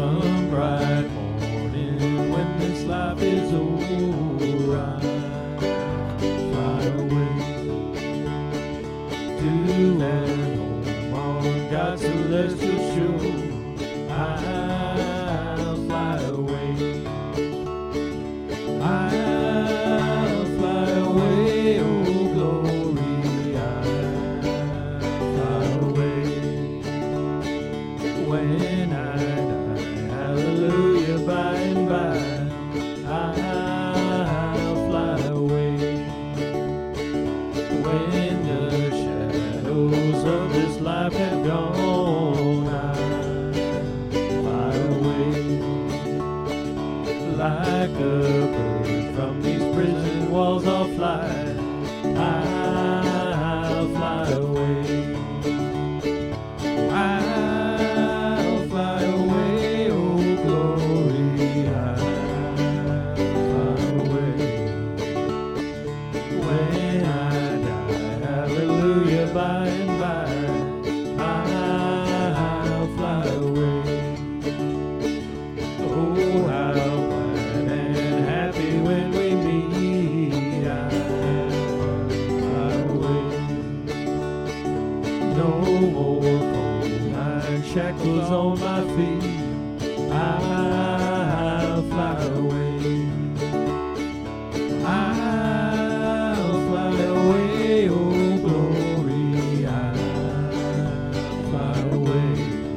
some bright morning when this life is over, I'll fly away to and home on God's celestial shore. I'll fly away. I'll fly away, oh glory. I'll fly away when I die. Hallelujah, by and by. I'll fly away when the shadows of this life have gone. I'll fly away like a bird from these prison walls. I'll fly. I'll fly away. I'll fly away, oh glory. I'll fly away when I die. Hallelujah, by and by. I'll fly away. Oh, how glad and happy when we meet. I'll fly away. No more cold iron shackles on my feet. I'll fly away. I'll fly away, oh glory. I'll fly away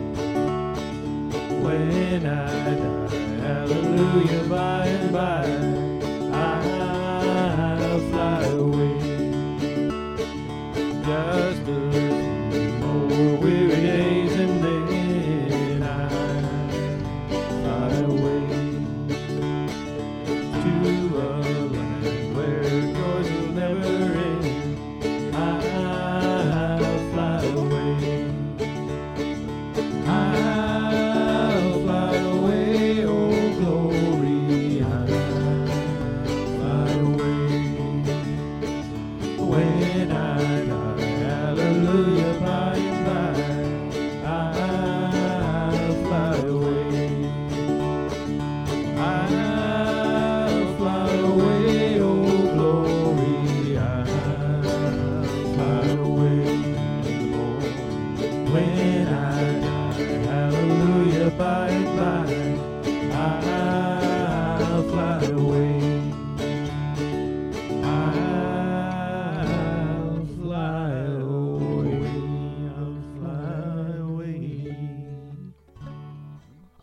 when I die. Hallelujah, by and by. I'll fly away. Just a few more weary days and then I'll fly away to a land where joys will never end. I'll fly away. I'll fly away, oh glory. I'll fly away when I die. Hallelujah, by and by. I'll fly away. I'll fly away, oh glory. I'll fly away when